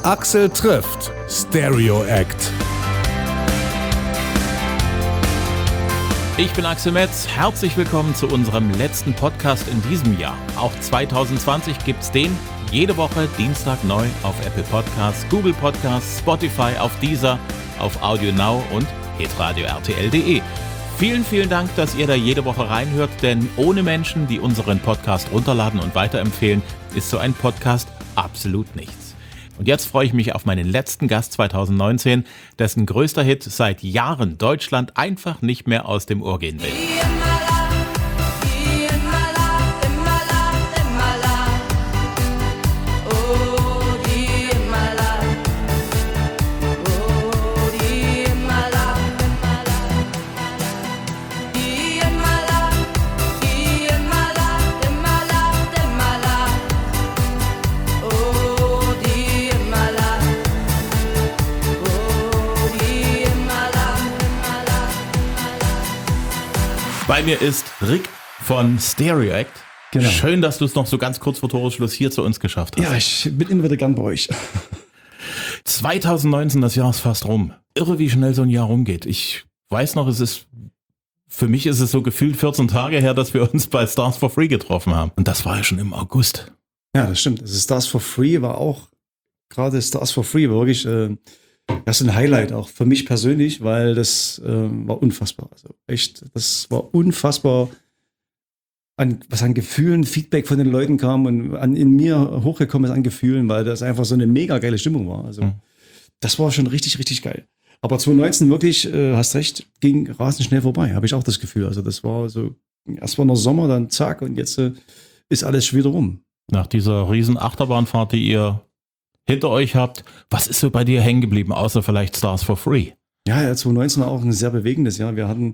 Axel trifft Stereo Act. Ich bin Axel Metz, herzlich willkommen zu unserem letzten Podcast in diesem Jahr. Auch 2020 gibt's den jede Woche Dienstag neu auf Apple Podcasts, Google Podcasts, Spotify, auf Deezer, auf Audio Now und hitradio RTL.de. Vielen, vielen Dank, dass ihr da jede Woche reinhört, denn ohne Menschen, die unseren Podcast runterladen und weiterempfehlen, ist so ein Podcast absolut nichts. Und jetzt freue ich mich auf meinen letzten Gast 2019, dessen größter Hit seit Jahren Deutschland einfach nicht mehr aus dem Ohr gehen will. Bei mir ist Rick von Stereo Act. Genau. Schön, dass du es noch so ganz kurz vor Toresschluss hier zu uns geschafft hast. Ja, ich bin immer wieder gern bei euch. 2019, das Jahr ist fast rum. Irre, wie schnell so ein Jahr rumgeht. Ich weiß noch, für mich ist es so gefühlt 14 Tage her, dass wir uns bei Stars for Free getroffen haben. Und das war ja schon im August. Ja, das stimmt. Also Stars for Free war auch, gerade Stars for Free war wirklich das ist ein Highlight auch für mich persönlich, weil das war unfassbar. Also echt, das war unfassbar, was an Gefühlen, Feedback von den Leuten kam und in mir hochgekommen ist an Gefühlen, weil das einfach so eine mega geile Stimmung war. Also das war schon richtig, richtig geil. Aber 2019 wirklich, hast recht, ging rasend schnell vorbei, habe ich auch das Gefühl. Also das war so, erst war noch Sommer, dann zack und jetzt ist alles schon wieder rum. Nach dieser riesen Achterbahnfahrt, die ihr hinter euch habt, was ist so bei dir hängen geblieben, außer vielleicht Stars for Free? Ja, 2019 war auch ein sehr bewegendes Jahr. Wir haben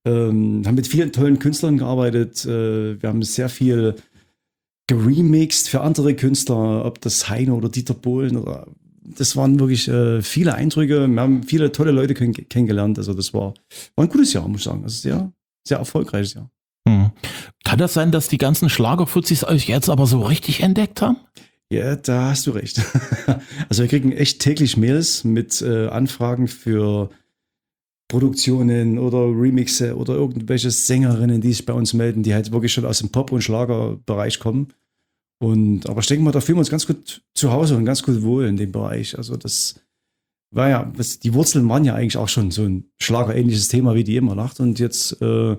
mit vielen tollen Künstlern gearbeitet. Wir haben sehr viel geremixed für andere Künstler, ob das Heino oder Dieter Bohlen das waren wirklich viele Eindrücke. Wir haben viele tolle Leute kennengelernt. Also das war ein gutes Jahr, muss ich sagen. Also sehr, sehr erfolgreiches Jahr. Kann das sein, dass die ganzen Schlagerfuzis euch jetzt aber so richtig entdeckt haben? Ja, da hast du recht. Also wir kriegen echt täglich Mails mit Anfragen für Produktionen oder Remixe oder irgendwelche Sängerinnen, die sich bei uns melden, die halt wirklich schon aus dem Pop- und Schlagerbereich kommen. Aber ich denke mal, da fühlen wir uns ganz gut zu Hause und ganz gut wohl in dem Bereich. Also das war ja, die Wurzeln waren ja eigentlich auch schon so ein schlagerähnliches Thema wie die immer Nacht. Und jetzt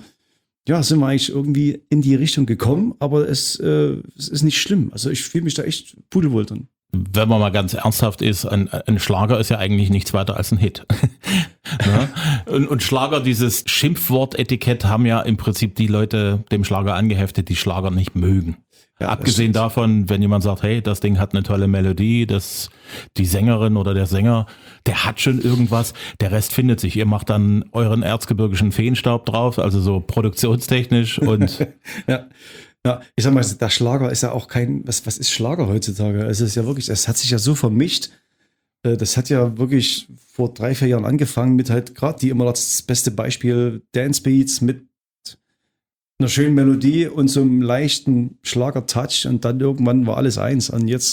sind wir eigentlich irgendwie in die Richtung gekommen, aber es ist nicht schlimm. Also ich fühle mich da echt pudelwohl drin. Wenn man mal ganz ernsthaft ist, ein Schlager ist ja eigentlich nichts weiter als ein Hit. Ja? Und Schlager, dieses Schimpfwort-Etikett haben ja im Prinzip die Leute dem Schlager angeheftet, die Schlager nicht mögen. Ja, abgesehen davon, wenn jemand sagt, hey, das Ding hat eine tolle Melodie, die Sängerin oder der Sänger, der hat schon irgendwas, der Rest findet sich. Ihr macht dann euren erzgebirgischen Feenstaub drauf, also so produktionstechnisch und Ja, ich sag mal, der Schlager ist ja auch was ist Schlager heutzutage? Es ist ja wirklich, es hat sich ja so vermischt. Das hat ja wirklich vor 3-4 Jahren angefangen mit halt gerade die immer das beste Beispiel Dance Beats mit einer schönen Melodie und so einem leichten Schlager-Touch und dann irgendwann war alles eins. Und jetzt,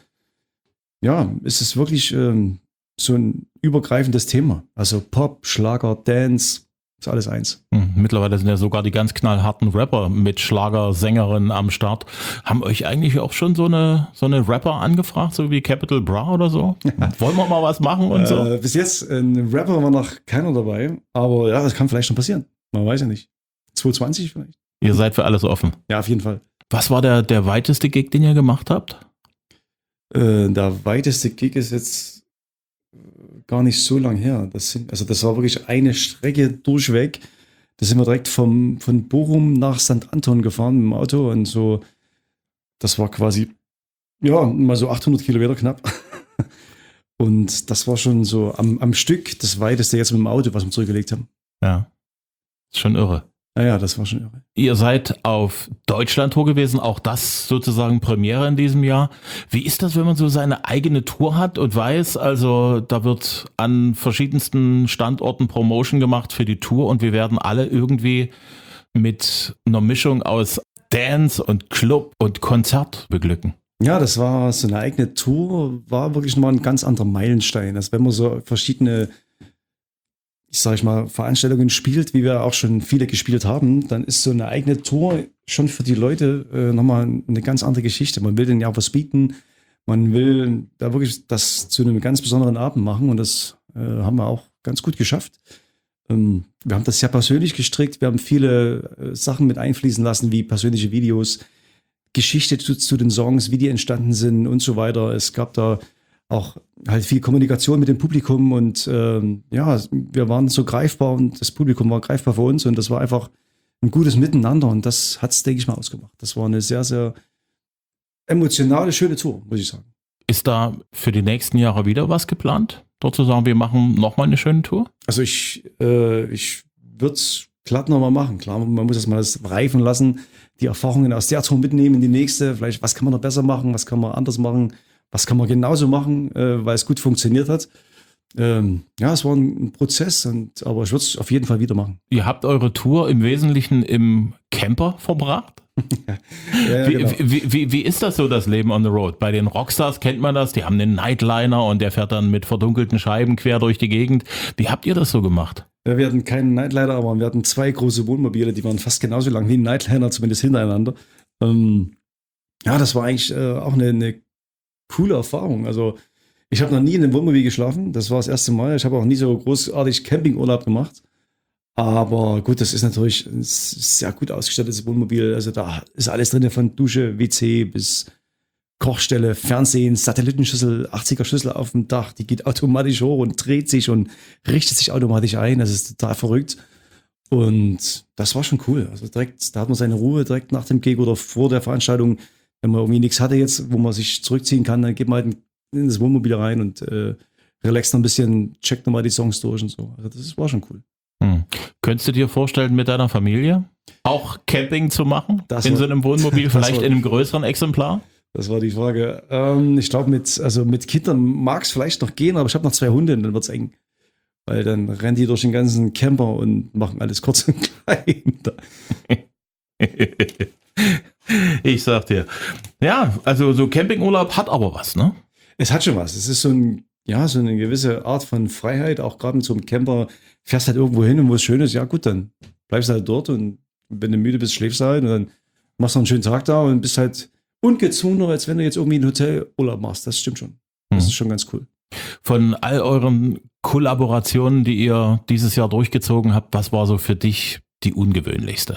ist es wirklich so ein übergreifendes Thema. Also Pop, Schlager, Dance, ist alles eins. Mittlerweile sind ja sogar die ganz knallharten Rapper mit Schlagersängerinnen am Start. Haben euch eigentlich auch schon so eine Rapper angefragt, so wie Capital Bra oder so? Wollen wir mal was machen und so? Bis jetzt ein Rapper war noch keiner dabei, aber ja, das kann vielleicht schon passieren. Man weiß ja nicht. 2020 vielleicht. Ihr seid für alles offen. Ja, auf jeden Fall. Was war der weiteste Gig, den ihr gemacht habt? Der weiteste Gig ist jetzt gar nicht so lang her. Das war wirklich eine Strecke durchweg. Da sind wir direkt von Bochum nach St. Anton gefahren mit dem Auto und so. Das war quasi, mal so 800 Kilometer knapp. Und das war schon so am Stück das weiteste jetzt mit dem Auto, was wir zurückgelegt haben. Ja, ist schon irre. Ja, das war schon irre. Ihr seid auf Deutschland-Tour gewesen, auch das sozusagen Premiere in diesem Jahr. Wie ist das, wenn man so seine eigene Tour hat und weiß, also da wird an verschiedensten Standorten Promotion gemacht für die Tour und wir werden alle irgendwie mit einer Mischung aus Dance und Club und Konzert beglücken? Ja, das war so eine eigene Tour, war wirklich nochmal ein ganz anderer Meilenstein. Also wenn man so verschiedene, ich sage mal, Veranstaltungen spielt, wie wir auch schon viele gespielt haben, dann ist so eine eigene Tour schon für die Leute nochmal eine ganz andere Geschichte. Man will denen ja auch was bieten, man will da wirklich das zu einem ganz besonderen Abend machen und das haben wir auch ganz gut geschafft. Wir haben das sehr persönlich gestrickt, wir haben viele Sachen mit einfließen lassen, wie persönliche Videos, Geschichte zu den Songs, wie die entstanden sind und so weiter. Es gab da auch halt viel Kommunikation mit dem Publikum und ja, wir waren so greifbar und das Publikum war greifbar für uns und das war einfach ein gutes Miteinander und das hat es, denke ich mal, ausgemacht. Das war eine sehr, sehr emotionale, schöne Tour, muss ich sagen. Ist da für die nächsten Jahre wieder was geplant? Dort zu sagen, wir machen nochmal eine schöne Tour? Also ich würde es glatt nochmal machen. Klar, man muss das mal reifen lassen, die Erfahrungen aus der Tour mitnehmen in die nächste. Vielleicht, was kann man noch besser machen, was kann man anders machen, was kann man genauso machen, weil es gut funktioniert hat. Ja, es war ein Prozess, aber ich würde es auf jeden Fall wieder machen. Ihr habt eure Tour im Wesentlichen im Camper verbracht? Ja, genau. Wie ist das so, das Leben on the road? Bei den Rockstars kennt man das, die haben einen Nightliner und der fährt dann mit verdunkelten Scheiben quer durch die Gegend. Wie habt ihr das so gemacht? Ja, wir hatten keinen Nightliner, aber wir hatten 2 große Wohnmobile, die waren fast genauso lang wie ein Nightliner, zumindest hintereinander. Ja, das war eigentlich auch eine coole Erfahrung. Also ich habe noch nie in einem Wohnmobil geschlafen, das war das erste Mal. Ich habe auch nie so großartig Campingurlaub gemacht. Aber gut, das ist natürlich ein sehr gut ausgestattetes Wohnmobil. Also da ist alles drin, von Dusche, WC bis Kochstelle, Fernsehen, Satellitenschüssel, 80er Schüssel auf dem Dach. Die geht automatisch hoch und dreht sich und richtet sich automatisch ein. Das ist total verrückt. Und das war schon cool. Also direkt, da hat man seine Ruhe direkt nach dem Gig oder vor der Veranstaltung. Wenn man irgendwie nichts hatte jetzt, wo man sich zurückziehen kann, dann geht man halt in das Wohnmobil rein und relaxt noch ein bisschen, checkt nochmal die Songs durch und so. Also das war schon cool. Könntest du dir vorstellen, mit deiner Familie auch Camping zu machen? In so einem Wohnmobil, vielleicht in einem größeren Exemplar? Das war die Frage. Ich glaube, mit Kindern mag es vielleicht noch gehen, aber ich habe noch 2 Hunde und dann wird es eng. Weil dann rennen die durch den ganzen Camper und machen alles kurz und klein. Ich sag dir. Ja, also so Campingurlaub hat aber was, ne? Es hat schon was. Es ist so eine gewisse Art von Freiheit, auch gerade mit so einem Camper. Fährst halt irgendwo hin und wo es schön ist, ja gut, dann bleibst du halt dort und wenn du müde bist, schläfst du halt und dann machst du einen schönen Tag da und bist halt ungezwungener, als wenn du jetzt irgendwie einen Hotelurlaub machst. Das stimmt schon. Das ist schon ganz cool. Von all euren Kollaborationen, die ihr dieses Jahr durchgezogen habt, was war so für dich die ungewöhnlichste?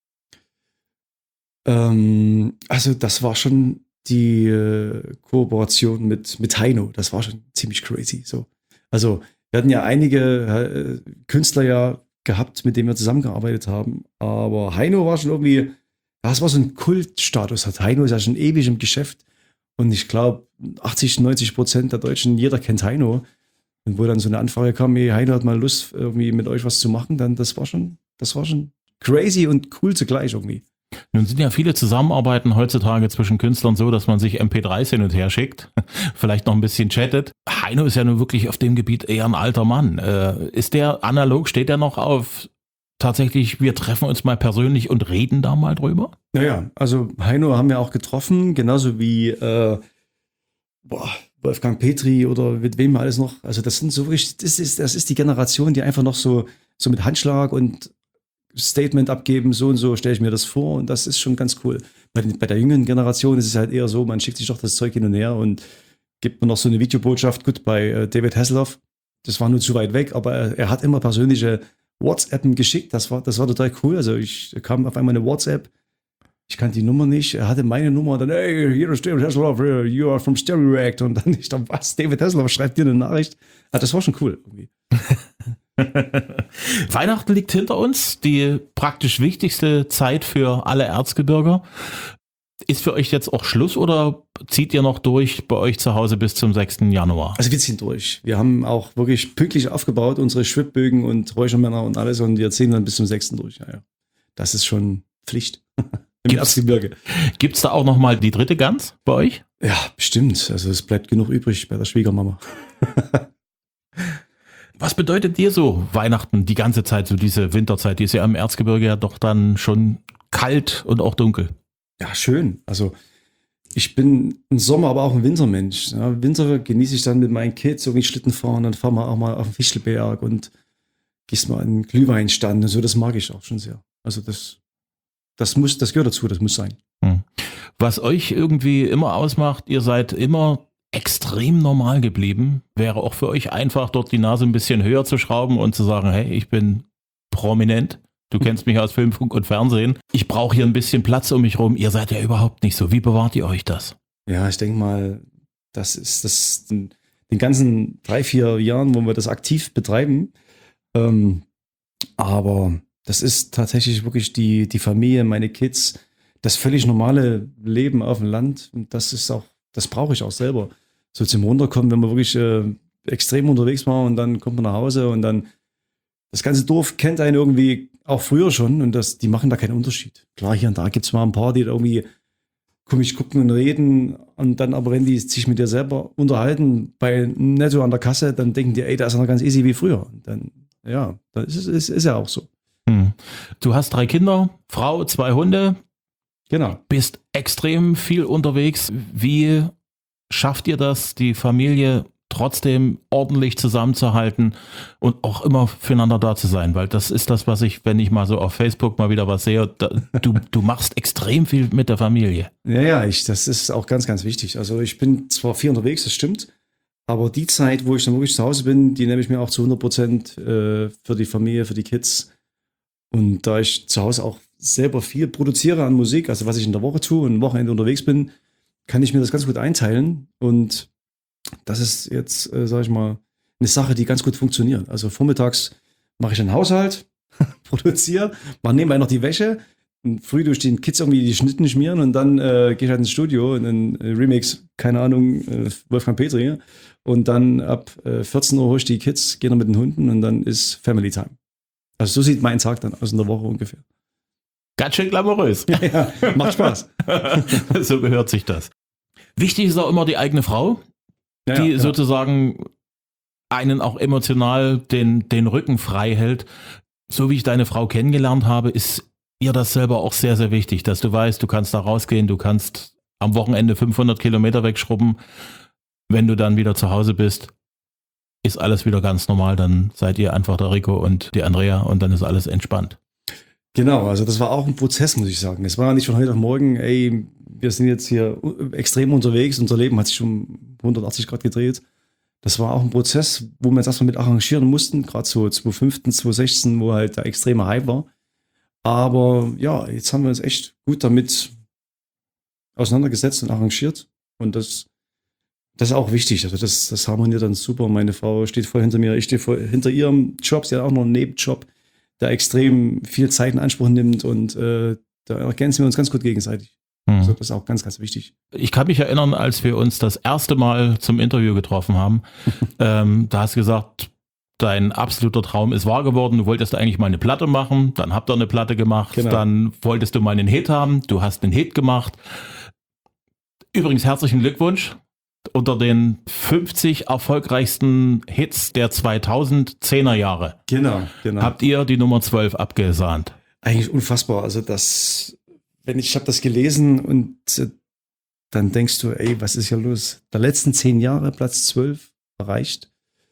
Also das war schon die Kooperation mit Heino. Das war schon ziemlich crazy. So. Also wir hatten ja einige Künstler ja gehabt, mit denen wir zusammengearbeitet haben. Aber Heino war schon irgendwie, das war so ein Kultstatus. Heino ist ja schon ewig im Geschäft. Und ich glaube, 80-90% der Deutschen, jeder kennt Heino. Und wo dann so eine Anfrage kam, hey, Heino hat mal Lust, irgendwie mit euch was zu machen, dann das war schon crazy und cool zugleich irgendwie. Nun sind ja viele Zusammenarbeiten heutzutage zwischen Künstlern so, dass man sich MP3s hin und her schickt, vielleicht noch ein bisschen chattet. Heino ist ja nun wirklich auf dem Gebiet eher ein alter Mann. Ist der analog, steht der noch auf tatsächlich, wir treffen uns mal persönlich und reden da mal drüber? Naja, also Heino haben wir auch getroffen, genauso wie Wolfgang Petri oder mit wem alles noch. Also das sind so wirklich, das ist die Generation, die einfach noch so mit Handschlag und Statement abgeben, so und so stelle ich mir das vor und das ist schon ganz cool. Bei der jüngeren Generation ist es halt eher so, man schickt sich doch das Zeug hin und her und gibt mir noch so eine Videobotschaft. Gut, bei David Hasselhoff, das war nur zu weit weg, aber er hat immer persönliche WhatsAppen geschickt, das war total cool. Also ich kam auf einmal eine WhatsApp, ich kannte die Nummer nicht, er hatte meine Nummer und dann, hey, hier ist David Hasselhoff, you are from Stereo Act und dann ich dachte, was, David Hasselhoff schreibt dir eine Nachricht? Ah, das war schon cool irgendwie. Weihnachten liegt hinter uns, die praktisch wichtigste Zeit für alle Erzgebirger. Ist für euch jetzt auch Schluss oder zieht ihr noch durch bei euch zu Hause bis zum 6. Januar? Also wir ziehen durch. Wir haben auch wirklich pünktlich aufgebaut, unsere Schwibbögen und Räuchermänner und alles und wir ziehen dann bis zum 6. durch. Ja. Das ist schon Pflicht im Erzgebirge. Gibt es da auch nochmal die 3. Gans bei euch? Ja, bestimmt. Also es bleibt genug übrig bei der Schwiegermama. Was bedeutet dir so Weihnachten die ganze Zeit, so diese Winterzeit? Die ist ja im Erzgebirge ja doch dann schon kalt und auch dunkel. Ja, schön. Also Ich bin ein Sommer, aber auch ein Wintermensch. Ja, Winter genieße ich dann mit meinen Kids, irgendwie Schlitten fahren, dann fahren wir auch mal auf den Fichtelberg und gehst mal an den Glühweinstand und so, das mag ich auch schon sehr. Also das gehört dazu, das muss sein. Was euch irgendwie immer ausmacht, ihr seid immer extrem normal geblieben. Wäre auch für euch einfach, dort die Nase ein bisschen höher zu schrauben und zu sagen, hey, ich bin prominent. Du kennst mich aus Film, Funk und Fernsehen. Ich brauche hier ein bisschen Platz um mich rum. Ihr seid ja überhaupt nicht so. Wie bewahrt ihr euch das? Ja, ich denke mal, das ist das den ganzen 3-4 Jahren, wo wir das aktiv betreiben. Aber das ist tatsächlich wirklich die Familie, meine Kids, das völlig normale Leben auf dem Land. Und das brauche ich auch selber. So zum Runterkommen, wenn man wirklich extrem unterwegs war und dann kommt man nach Hause und dann das ganze Dorf kennt einen irgendwie auch früher schon und die machen da keinen Unterschied. Klar, hier und da gibt es mal ein paar, die da irgendwie komisch gucken und reden und dann aber, wenn die sich mit dir selber unterhalten, bei Netto an der Kasse, dann denken die, ey, da ist er noch ganz easy wie früher. Und dann, ja, das ist ja auch so. Du hast 3 Kinder, Frau, 2 Hunde. Genau. Bist extrem viel unterwegs. Wie schafft ihr das, die Familie trotzdem ordentlich zusammenzuhalten und auch immer füreinander da zu sein? Weil das ist das, was ich, wenn ich mal so auf Facebook mal wieder was sehe, du machst extrem viel mit der Familie. Ja, das ist auch ganz, ganz wichtig. Also ich bin zwar viel unterwegs, das stimmt, aber die Zeit, wo ich dann wirklich zu Hause bin, die nehme ich mir auch zu 100% für die Familie, für die Kids. Und da ich zu Hause auch selber viel produziere an Musik, also was ich in der Woche tue und am Wochenende unterwegs bin, kann ich mir das ganz gut einteilen. Und das ist jetzt, sage ich mal, eine Sache, die ganz gut funktioniert. Also vormittags mache ich den Haushalt, produziere, mache nebenbei noch die Wäsche, und früh durch den Kids irgendwie die Schnitten schmieren und dann gehe ich halt ins Studio und dann Remix, keine Ahnung, Wolfgang Petri. Und dann ab 14 Uhr hole ich die Kids, gehe noch mit den Hunden und dann ist Family Time. Also so sieht mein Tag dann aus in der Woche ungefähr. Ganz schön glamourös. Ja, macht Spaß. So gehört sich das. Wichtig ist auch immer die eigene Frau, die sozusagen einen auch emotional den Rücken frei hält. So wie ich deine Frau kennengelernt habe, ist ihr das selber auch sehr, sehr wichtig, dass du weißt, du kannst da rausgehen, du kannst am Wochenende 500 Kilometer wegschrubben. Wenn du dann wieder zu Hause bist, ist alles wieder ganz normal. Dann seid ihr einfach der Rico und die Andrea und dann ist alles entspannt. Genau, also das war auch ein Prozess, muss ich sagen. Es war nicht von heute auf morgen, ey, wir sind jetzt hier extrem unterwegs, unser Leben hat sich um 180 Grad gedreht. Das war auch ein Prozess, wo wir uns erstmal mit arrangieren mussten, gerade so 2015, 2016, wo halt der extreme Hype war. Aber ja, jetzt haben wir uns echt gut damit auseinandergesetzt und arrangiert. Und das ist auch wichtig. Also das harmoniert dann super. Meine Frau steht voll hinter mir, ich stehe voll hinter ihrem Job. Sie hat auch noch einen Nebenjob, der extrem viel Zeit in Anspruch nimmt. Und da ergänzen wir uns ganz gut gegenseitig. Also das ist auch ganz, ganz wichtig. Ich kann mich erinnern, als wir uns das erste Mal zum Interview getroffen haben, da hast du gesagt, dein absoluter Traum ist wahr geworden. Du wolltest eigentlich mal eine Platte machen, dann habt ihr eine Platte gemacht, genau. Dann wolltest du mal einen Hit haben, du hast einen Hit gemacht. Übrigens herzlichen Glückwunsch. Unter den 50 erfolgreichsten Hits der 2010er Jahre. Genau. Habt ihr die Nummer 12 abgesahnt? Eigentlich unfassbar. Also ich habe das gelesen und dann denkst du, ey, was ist hier los? Der letzten 10 Jahre Platz 12 erreicht.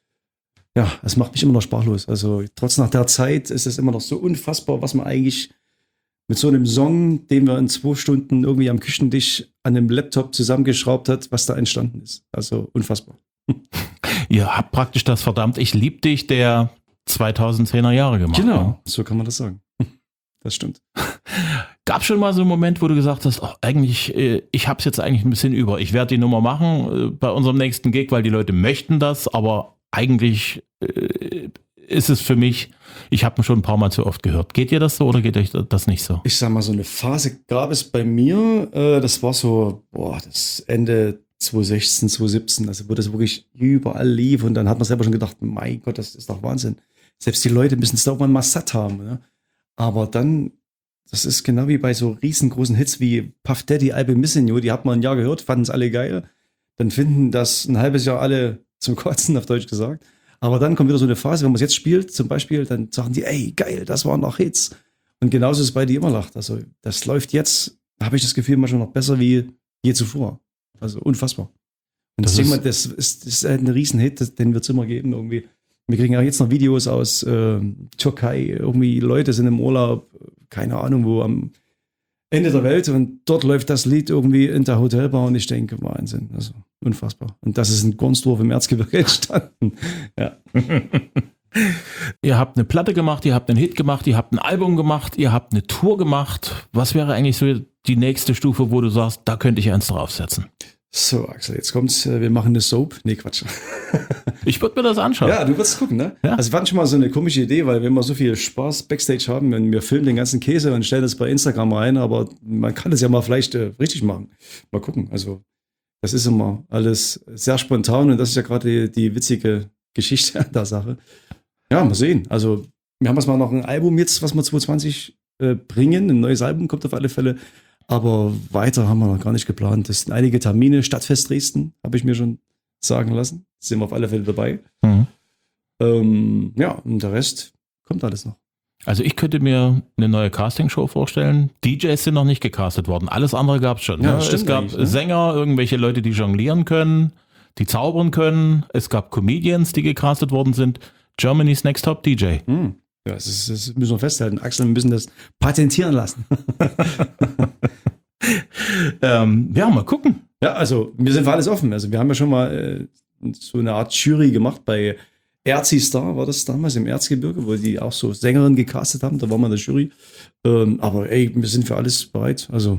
Ja, es macht mich immer noch sprachlos. Also trotz nach der Zeit ist es immer noch so unfassbar, was man eigentlich mit so einem Song, den wir in 2 Stunden irgendwie am Küchentisch an einem Laptop zusammengeschraubt hat, was da entstanden ist. Also unfassbar. Ihr habt praktisch das verdammt Ich lieb dich der 2010er Jahre gemacht. Genau, so kann man das sagen. Das stimmt. Gab schon mal so einen Moment, wo du gesagt hast, eigentlich, ich hab's jetzt eigentlich ein bisschen über. Ich werde die Nummer machen bei unserem nächsten Gig, weil die Leute möchten das, aber eigentlich ist es für mich, ich habe ihn schon ein paar Mal zu oft gehört. Geht dir das so oder geht euch das nicht so? Ich sag mal, so eine Phase gab es bei mir, das war so, das Ende 2016, 2017, also wo das wirklich überall lief und dann hat man selber schon gedacht, mein Gott, das ist doch Wahnsinn. Selbst die Leute müssen es doch mal satt haben. Ne? Aber dann, das ist genau wie bei so riesengroßen Hits wie Puff Daddy, I Be Missing You, die hat man ein Jahr gehört, fanden es alle geil. Dann finden das ein halbes Jahr alle zum Kotzen, auf Deutsch gesagt. Aber dann kommt wieder so eine Phase, wenn man es jetzt spielt, zum Beispiel, dann sagen die, ey, geil, das waren noch Hits. Und genauso ist es bei Die Immerlacht. Also das läuft jetzt, habe ich das Gefühl, manchmal noch besser wie je zuvor. Also unfassbar. Und ich denke mal, das ist halt ein Riesenhit, den wird es immer geben irgendwie. Wir kriegen ja jetzt noch Videos aus Türkei, irgendwie Leute sind im Urlaub, keine Ahnung wo, am Ende der Welt und dort läuft das Lied irgendwie in der Hotelbar und ich denke, Wahnsinn, also unfassbar. Und das ist in Gornsdorf im Erzgebirge entstanden. Ja. Ihr habt eine Platte gemacht, ihr habt einen Hit gemacht, ihr habt ein Album gemacht, ihr habt eine Tour gemacht. Was wäre eigentlich so die nächste Stufe, wo du sagst, da könnte ich eins draufsetzen? So, Axel, jetzt kommt's, wir machen eine Soap. Nee, Quatsch. Ich würde mir das anschauen. Ja, du wirst gucken, ne? Ja. Also wir hatten schon mal so eine komische Idee, weil wir immer so viel Spaß Backstage haben, wenn wir filmen den ganzen Käse und stellen das bei Instagram rein, aber man kann das ja mal vielleicht richtig machen. Mal gucken. Also das ist immer alles sehr spontan und das ist ja gerade die witzige Geschichte an der Sache. Ja, mal sehen. Also wir haben jetzt mal noch ein Album jetzt, was wir 2020 bringen. Ein neues Album kommt auf alle Fälle. Aber weiter haben wir noch gar nicht geplant. Das sind einige Termine. Stadtfest Dresden, habe ich mir schon sagen lassen. Sind wir auf alle Fälle dabei. Ja, und der Rest kommt alles noch. Also ich könnte mir eine neue Castingshow vorstellen. DJs sind noch nicht gecastet worden. Alles andere gab es schon. Ja, Ne? stimmt Es gab eigentlich, ne? Sänger, irgendwelche Leute, die jonglieren können, die zaubern können. Es gab Comedians, die gecastet worden sind. Germany's Next Top DJ. Ja, das müssen wir festhalten. Axel, wir müssen das patentieren lassen. Ja, mal gucken. Ja, also wir sind für alles offen. Also wir haben ja schon mal so eine Art Jury gemacht bei Erzi Star, war das damals im Erzgebirge, wo die auch so Sängerinnen gecastet haben. Da war man in der Jury. Aber ey, wir sind für alles bereit. Also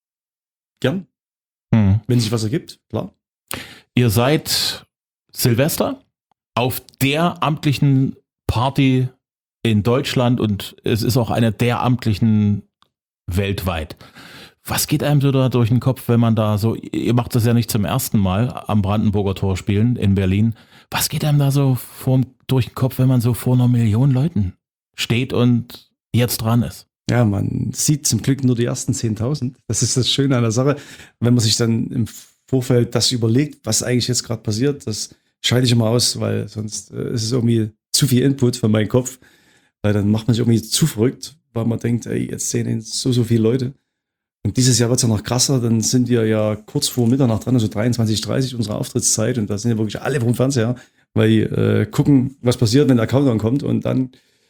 gern. Wenn sich was ergibt, klar. Ihr seid Silvester auf der amtlichen Party in Deutschland und es ist auch eine der amtlichen weltweit. Was geht einem so da durch den Kopf, wenn man da so, ihr macht das ja nicht zum ersten Mal am Brandenburger Tor spielen in Berlin. Was geht einem da so durch den Kopf, wenn man so vor 1 Million Leuten steht und jetzt dran ist? Ja, man sieht zum Glück nur die ersten 10.000. Das ist das Schöne an der Sache. Wenn man sich dann im Vorfeld das überlegt, was eigentlich jetzt gerade passiert, das schalte ich immer aus, weil sonst ist es irgendwie zu viel Input für meinen Kopf. Weil dann macht man sich irgendwie zu verrückt, weil man denkt, ey, jetzt sehen ihn so viele Leute. Und dieses Jahr wird es ja noch krasser, dann sind wir ja kurz vor Mitternacht dran, also 23:30 unsere Auftrittszeit und da sind ja wirklich alle vom Fernseher, weil die gucken, was passiert, wenn der Countdown kommt und dann,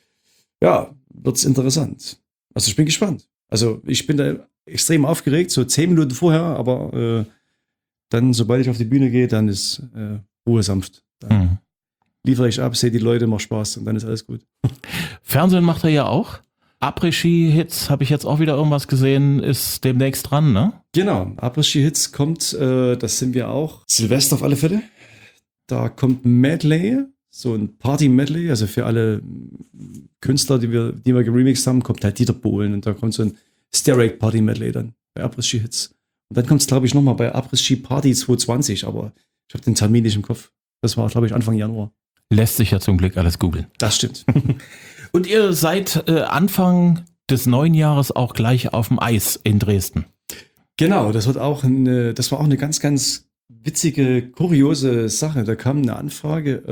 ja, wird es interessant. Also ich bin gespannt. Also ich bin da extrem aufgeregt, so 10 Minuten vorher, aber dann, sobald ich auf die Bühne gehe, dann ist Ruhe sanft. Dann liefere ich ab, sehe die Leute, macht Spaß und dann ist alles gut. Fernsehen macht er ja auch. Après-Ski-Hits, habe ich jetzt auch wieder irgendwas gesehen, ist demnächst dran, ne? Genau, Après-Ski-Hits kommt, das sind wir auch. Silvester auf alle Fälle. Da kommt Medley, so ein Party-Medley, also für alle Künstler, die wir geremixed haben, kommt halt Dieter Bohlen und da kommt so ein Stereo-Party-Medley dann bei Après-Ski-Hits. Und dann kommt es, glaube ich, nochmal bei Après-Ski-Party 2020, aber ich habe den Termin nicht im Kopf. Das war, glaube ich, Anfang Januar. Lässt sich ja zum Glück alles googeln. Das stimmt. Und ihr seid Anfang des neuen Jahres auch gleich auf dem Eis in Dresden. Genau, das war auch eine ganz, ganz witzige, kuriose Sache. Da kam eine Anfrage,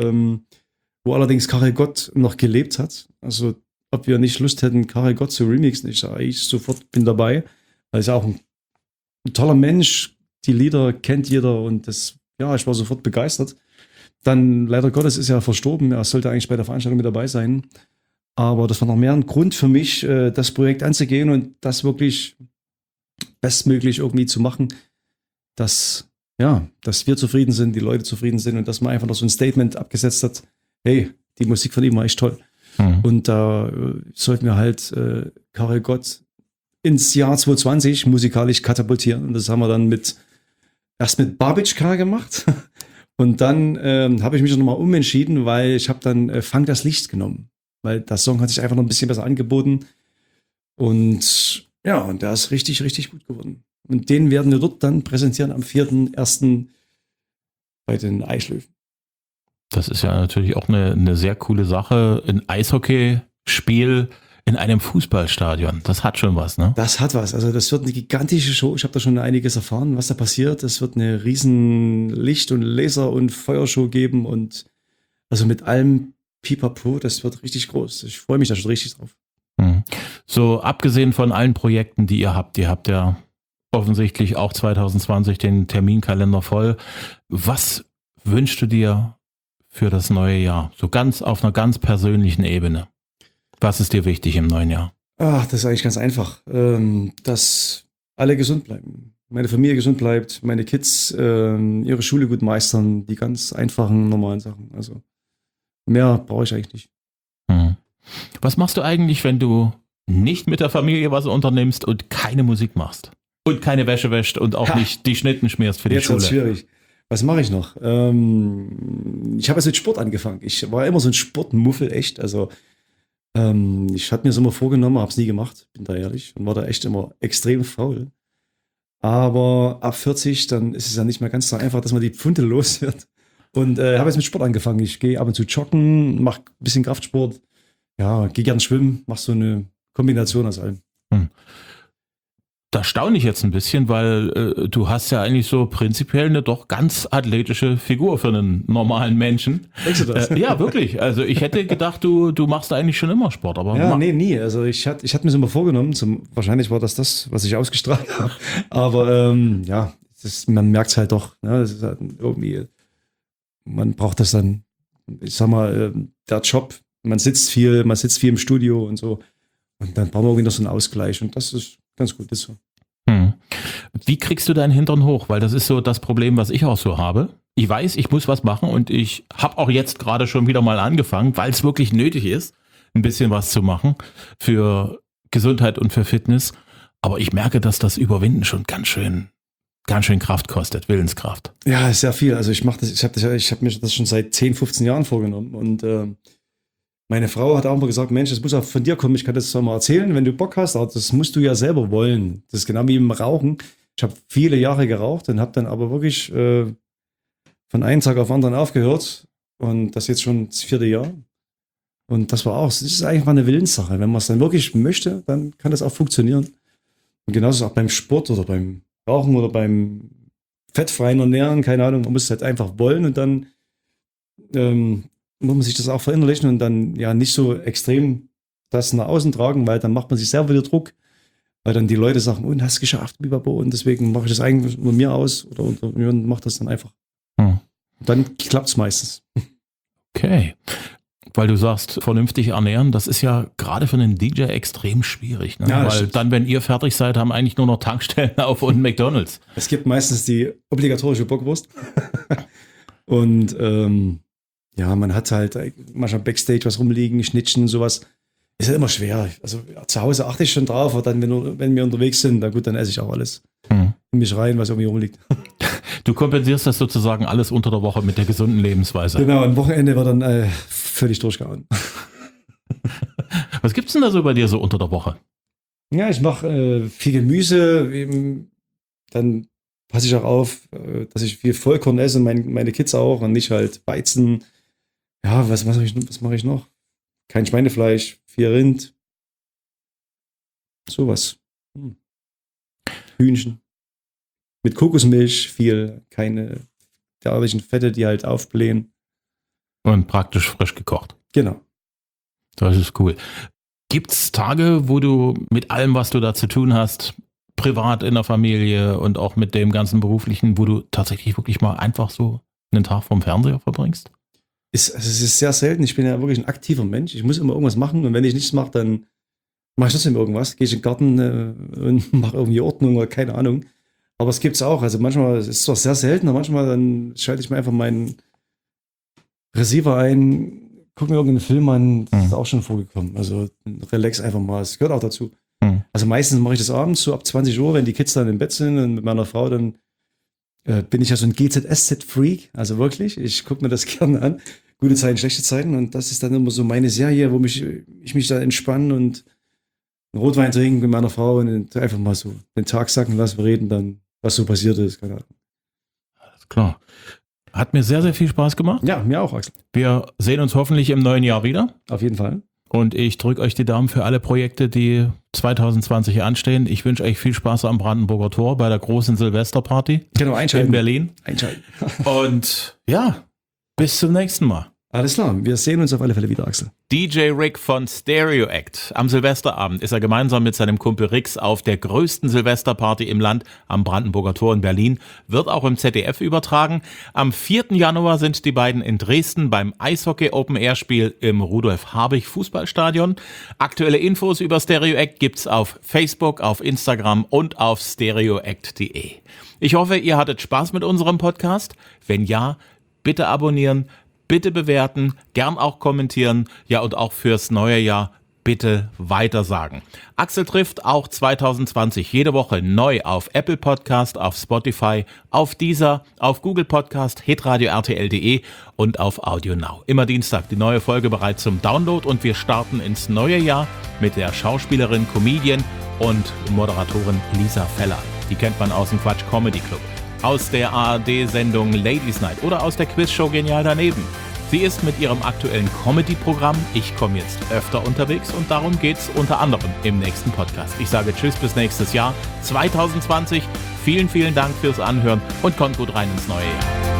wo allerdings Karel Gott noch gelebt hat. Also, ob wir nicht Lust hätten, Karel Gott zu remixen. Ich sage, ich sofort bin dabei. Weil er ist auch ein toller Mensch. Die Lieder kennt jeder und ich war sofort begeistert. Dann, leider Gottes, ist er verstorben. Er sollte eigentlich bei der Veranstaltung mit dabei sein. Aber das war noch mehr ein Grund für mich, das Projekt anzugehen und das wirklich bestmöglich irgendwie zu machen, dass wir zufrieden sind, die Leute zufrieden sind und dass man einfach noch so ein Statement abgesetzt hat, hey, die Musik von ihm war echt toll. Und da sollten wir halt Karel Gott ins Jahr 2020 musikalisch katapultieren. Und das haben wir dann erst mit Babitschka gemacht. Und dann habe ich mich nochmal umentschieden, weil ich habe dann Fang das Licht genommen. Weil der Song hat sich einfach noch ein bisschen besser angeboten. Und der ist richtig, richtig gut geworden. Und den werden wir dort dann präsentieren am 4.1. bei den Eislöwen. Das ist ja natürlich auch eine sehr coole Sache. Ein Eishockeyspiel in einem Fußballstadion. Das hat schon was, ne? Das hat was. Also das wird eine gigantische Show. Ich habe da schon einiges erfahren, was da passiert. Es wird eine riesen Licht- und Laser- und Feuershow geben. Und also mit allem Pipapo, das wird richtig groß. Ich freue mich da schon richtig drauf. So, abgesehen von allen Projekten, die ihr habt ja offensichtlich auch 2020 den Terminkalender voll. Was wünschst du dir für das neue Jahr? So ganz auf einer ganz persönlichen Ebene. Was ist dir wichtig im neuen Jahr? Ach, das ist eigentlich ganz einfach. Dass alle gesund bleiben. Meine Familie gesund bleibt, meine Kids ihre Schule gut meistern, die ganz einfachen, normalen Sachen. Also mehr brauche ich eigentlich nicht. Was machst du eigentlich, wenn du nicht mit der Familie was unternimmst und keine Musik machst? Und keine Wäsche wäscht und auch nicht die Schnitten schmierst für die Jetzt Schule? Jetzt wird schwierig. Was mache ich noch? Ich habe jetzt mit Sport angefangen. Ich war immer so ein Sportmuffel, echt. Also ich hatte mir das immer vorgenommen, habe es nie gemacht, bin da ehrlich. Und war da echt immer extrem faul. Aber ab 40, dann ist es ja nicht mehr ganz so einfach, dass man die Pfunde los wird. Und habe jetzt mit Sport angefangen. Ich gehe ab und zu joggen, mache ein bisschen Kraftsport. Ja, gehe gern schwimmen, mache so eine Kombination aus allem. Da staune ich jetzt ein bisschen, weil du hast ja eigentlich so prinzipiell eine doch ganz athletische Figur für einen normalen Menschen. Denkst du das? Ja, wirklich. Also ich hätte gedacht, du machst eigentlich schon immer Sport. Aber ja, nee, nie. Also ich hatte mir das immer vorgenommen. Wahrscheinlich war das, was ich ausgestrahlt habe. Aber ja, man merkt es halt doch. Ne? Das ist halt irgendwie, man braucht das dann, ich sag mal, der Job, man sitzt viel im Studio und so. Und dann brauchen wir irgendwie noch so einen Ausgleich. Und das ist ganz gut, ist so. Wie kriegst du deinen Hintern hoch? Weil das ist so das Problem, was ich auch so habe. Ich weiß, ich muss was machen und ich habe auch jetzt gerade schon wieder mal angefangen, weil es wirklich nötig ist, ein bisschen was zu machen für Gesundheit und für Fitness. Aber ich merke, dass das Überwinden schon ganz schön Kraft kostet, Willenskraft. Ja, sehr viel. Also ich mache das, ich habe mir das schon seit 10, 15 Jahren vorgenommen. Und meine Frau hat auch mal gesagt, Mensch, das muss auch von dir kommen, ich kann das zwar mal erzählen, wenn du Bock hast, aber das musst du ja selber wollen. Das ist genau wie im Rauchen. Ich habe viele Jahre geraucht und habe dann aber wirklich von einem Tag auf den anderen aufgehört und das jetzt schon das 4. Jahr. Und das war auch, das ist eigentlich mal eine Willenssache. Wenn man es dann wirklich möchte, dann kann das auch funktionieren. Und genauso ist es auch beim Sport oder beim Rauchen oder beim fettfreien Ernähren, keine Ahnung, man muss es halt einfach wollen und dann muss man sich das auch verinnerlichen und dann ja nicht so extrem das nach außen tragen, weil dann macht man sich selber wieder Druck, weil dann die Leute sagen, und hast es geschafft, und deswegen mache ich das eigentlich nur mir aus oder mache das dann einfach. Dann klappt es meistens. Okay. Weil du sagst, vernünftig ernähren, das ist ja gerade für einen DJ extrem schwierig. Ne? Ja, weil dann, wenn ihr fertig seid, haben eigentlich nur noch Tankstellen auf und McDonald's. Es gibt meistens die obligatorische Bockwurst. Und ja, man hat halt manchmal Backstage was rumliegen, Schnittchen, sowas. Ist ja immer schwer. Also zu Hause achte ich schon drauf, aber dann, wenn wir unterwegs sind, na gut, dann esse ich auch alles. In mich rein, was irgendwie rumliegt. Du kompensierst das sozusagen alles unter der Woche mit der gesunden Lebensweise. Genau, am Wochenende war dann völlig durchgehauen. Was gibt's denn da so bei dir so unter der Woche? Ja, ich mache viel Gemüse. Dann passe ich auch auf, dass ich viel Vollkorn esse, meine Kids auch und nicht halt Weizen. Ja, was mache ich noch? Kein Schweinefleisch, viel Rind. Sowas. Hühnchen. Mit Kokosmilch, viel, keine derartigen Fette, die halt aufblähen. Und praktisch frisch gekocht. Genau. Das ist cool. Gibt's Tage, wo du mit allem, was du da zu tun hast, privat in der Familie und auch mit dem ganzen Beruflichen, wo du tatsächlich wirklich mal einfach so einen Tag vom Fernseher verbringst? Es ist sehr selten. Ich bin ja wirklich ein aktiver Mensch. Ich muss immer irgendwas machen und wenn ich nichts mache, dann mache ich trotzdem irgendwas. Gehe ich in den Garten und mache irgendwie Ordnung oder keine Ahnung. Aber es gibt's auch. Also manchmal, es ist zwar sehr selten, aber manchmal dann schalte ich mir einfach meinen Receiver ein, gucke mir irgendeinen Film an. Das ist auch schon vorgekommen. Also relax einfach mal. Es gehört auch dazu. Also meistens mache ich das abends, so ab 20 Uhr, wenn die Kids dann im Bett sind und mit meiner Frau, dann bin ich ja so ein GZSZ-Freak. Also wirklich, ich gucke mir das gerne an. Gute Zeiten, schlechte Zeiten. Und das ist dann immer so meine Serie, wo ich mich da entspanne und einen Rotwein trinken mit meiner Frau und einfach mal so den Tag sacken lassen, wir reden dann, was so passiert ist. Keine Ahnung. Alles klar. Hat mir sehr, sehr viel Spaß gemacht. Ja, mir auch, Axel. Wir sehen uns hoffentlich im neuen Jahr wieder. Auf jeden Fall. Und ich drücke euch die Daumen für alle Projekte, die 2020 anstehen. Ich wünsche euch viel Spaß am Brandenburger Tor bei der großen Silvesterparty Genau, einschalten. in Berlin. Einschalten. Und ja, bis zum nächsten Mal. Alles klar, wir sehen uns auf alle Fälle wieder, Axel. DJ Rick von Stereo Act. Am Silvesterabend ist er gemeinsam mit seinem Kumpel Rix auf der größten Silvesterparty im Land am Brandenburger Tor in Berlin. Wird auch im ZDF übertragen. Am 4. Januar sind die beiden in Dresden beim Eishockey-Open-Air-Spiel im Rudolf-Habich-Fußballstadion. Aktuelle Infos über Stereo Act gibt's auf Facebook, auf Instagram und auf stereoact.de. Ich hoffe, ihr hattet Spaß mit unserem Podcast. Wenn ja, bitte abonnieren, bitte bewerten, gern auch kommentieren, ja und auch fürs neue Jahr bitte weitersagen. Axel trifft auch 2020 jede Woche neu auf Apple Podcast, auf Spotify, auf Deezer, auf Google Podcast, hitradio RTL.de und auf Audio Now. Immer Dienstag die neue Folge bereit zum Download und wir starten ins neue Jahr mit der Schauspielerin, Comedian und Moderatorin Lisa Feller. Die kennt man aus dem Quatsch Comedy Club, aus der ARD-Sendung Ladies Night oder aus der Quizshow Genial daneben. Sie ist mit ihrem aktuellen Comedy-Programm Ich komme jetzt öfter unterwegs und darum geht's unter anderem im nächsten Podcast. Ich sage Tschüss bis nächstes Jahr 2020. Vielen, vielen Dank fürs Anhören und kommt gut rein ins neue Jahr.